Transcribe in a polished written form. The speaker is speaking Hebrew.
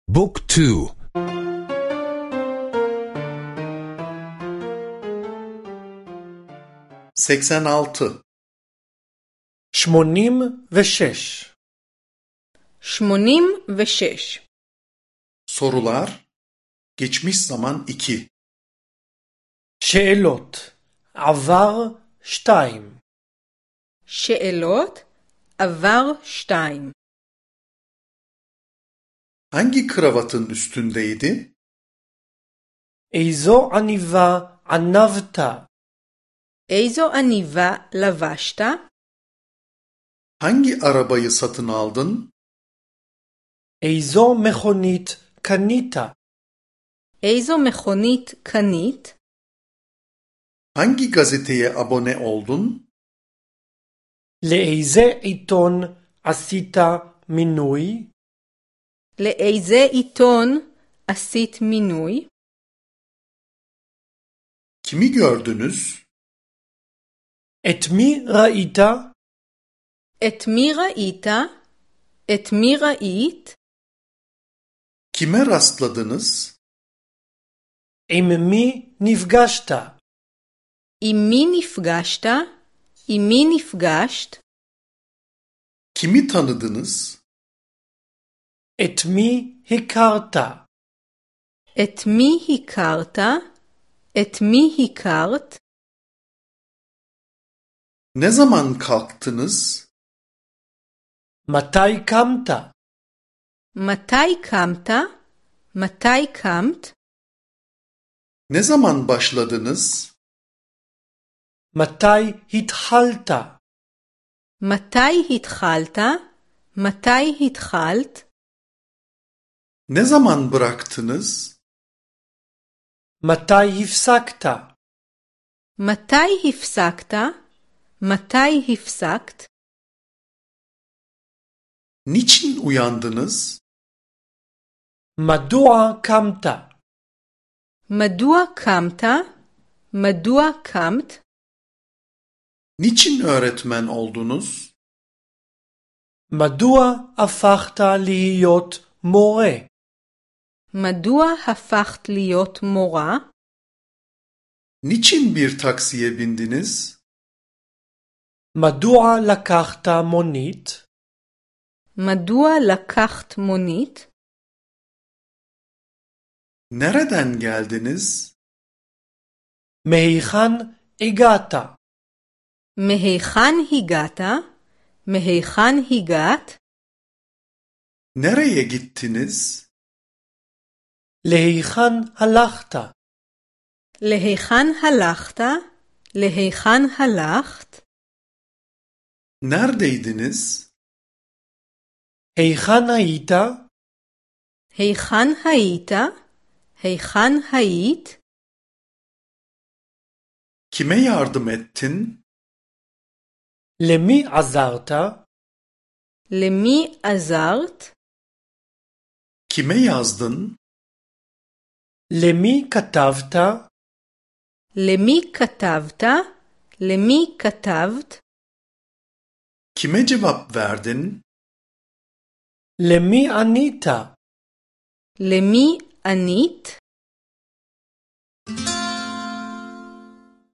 بوك تو 86 86 86 Sorular Geçmiş zaman 2 שאלות עבר 2 שאלות עבר 2 Hangi kravatın üstündeydi? איזו עניבה ענבת? איזו עניבה לבשת? Hangi arabayı satın aldın? איזו מכונית קנית? איזו מכונית קנית? Hangi gazeteye abone oldun? לאיזה עיתון עשית מינוי? לאיזה עיתון עשית מינוי? Kimi gördünüz? את מי ראית? את מי ראית? את מי ראית? Kime rastladınız? עם מי נפגשת? עם מי נפגשת? עם מי נפגשת? Kimi tanıdınız? את מי הכרת? את מי הכרת? את מי הכרת? Ne zaman kalktınız? מתי קמת? מתי קמת? מתי קמת? Ne zaman başladınız? מתי התחלת? מתי התחלת? מתי התחלת? Ne zaman bıraktınız? מתי הפסקת? מתי הפסקת? מתי הפסקת? Niçin uyandınız? מדוע קמת? מדוע קמת? מדוע קמת? Niçin öğretmen oldunuz? מדוע הפכת להיות מורה? מדוע הפכת להיות מורה? Niçin bir taksiye bindiniz? מדוע לקחת מונית? מדוע לקחת מונית? Nereden geldiniz? מהיכן הגעת? מהיכן הגעת? מהיכן הגעת? Nereye gittiniz? להיכן הלכת? להיכן הלכת? להיכן הלכת? Neredeydiniz? היכן היית? היכן היית? היכן היית? Kime yardım ettin? למי עזרת? למי עזרת? Kime yazdın? למי כתבת? למי כתבת? למי כתבת? Kime cevap verdin? למי ענית? למי ענית?